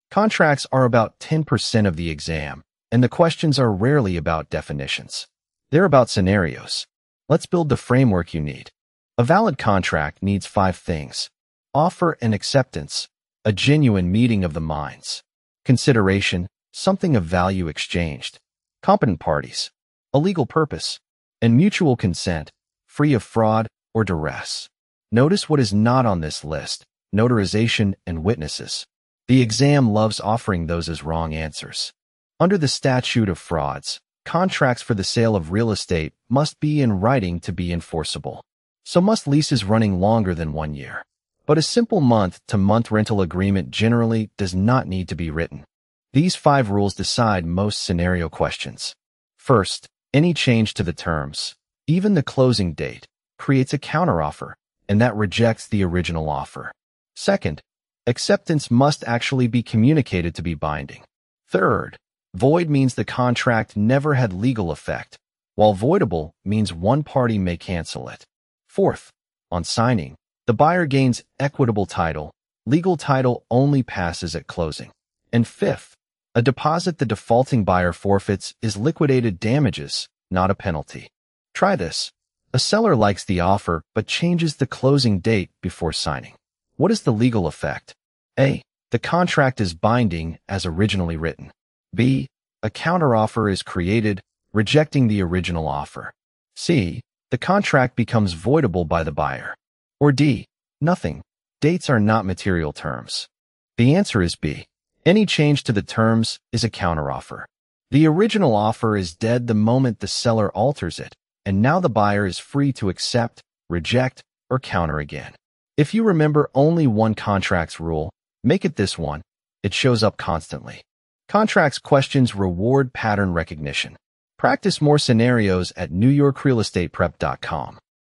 Contracts are about 10% of the exam, and the questions are rarely about definitions. They're about scenarios. Let's build the framework you need. A valid contract needs 5 things: offer and acceptance, a genuine meeting of the minds; consideration, something of value exchanged; competent parties; a legal purpose; and mutual consent, free of fraud or duress. Notice what is not on this list: notarization and witnesses. The exam loves offering those as wrong answers. Under the statute of frauds, contracts for the sale of real estate must be in writing to be enforceable. So must leases running longer than 1 year. But a simple month-to-month rental agreement generally does not need to be written. These 5 rules decide most scenario questions. First, any change to the terms, even the closing date, creates a counteroffer, and that rejects the original offer. Second, acceptance must actually be communicated to be binding. Third, void means the contract never had legal effect, while voidable means one party may cancel it. Fourth, on signing, the buyer gains equitable title. Legal title only passes at closing. And fifth, a deposit the defaulting buyer forfeits is liquidated damages, not a penalty. Try this. A seller likes the offer but changes the closing date before signing. What is the legal effect? A. The contract is binding as originally written. B. A counteroffer is created, rejecting the original offer. C. The contract becomes voidable by the buyer. Or D. Nothing. Dates are not material terms. The answer is B. Any change to the terms is a counteroffer. The original offer is dead the moment the seller alters it, and now the buyer is free to accept, reject, or counter again. If you remember only one contracts rule, make it this one. It shows up constantly. Contracts questions reward pattern recognition. Practice more scenarios at NewYorkRealEstatePrep.com.